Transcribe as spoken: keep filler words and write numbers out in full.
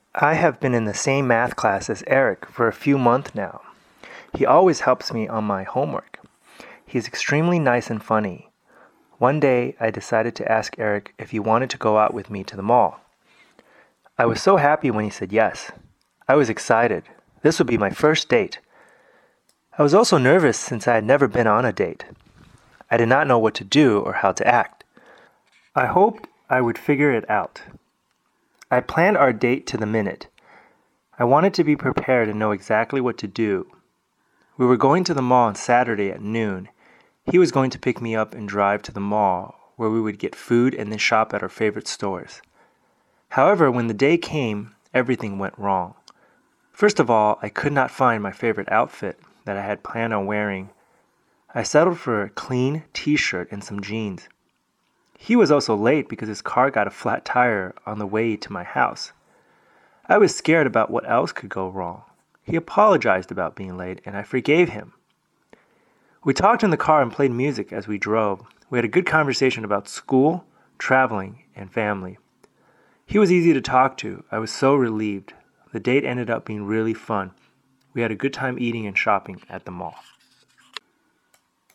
I have been in the same math class as Eric for a few months now. He always helps me on my homework. He is extremely nice and funny. One day, I decided to ask Eric if he wanted to go out with me to the mall. I was so happy when he said yes. I was excited. This would be my first date. I was also nervous since I had never been on a date. I did not know what to do or how to act. I hoped I would figure it out. I planned our date to the minute. I wanted to be prepared and know exactly what to do. We were going to the mall on Saturday at noon. He was going to pick me up and drive to the mall, where we would get food and then shop at our favorite stores. However, when the day came, everything went wrong. First of all, I could not find my favorite outfit that I had planned on wearing. I settled for a clean t-shirt and some jeans. He was also late because his car got a flat tire on the way to my house. I was scared about what else could go wrong. He apologized about being late, and I forgave him. We talked in the car and played music as we drove. We had a good conversation about school, traveling, and family. He was easy to talk to. I was so relieved. The date ended up being really fun. We had a good time eating and shopping at the mall.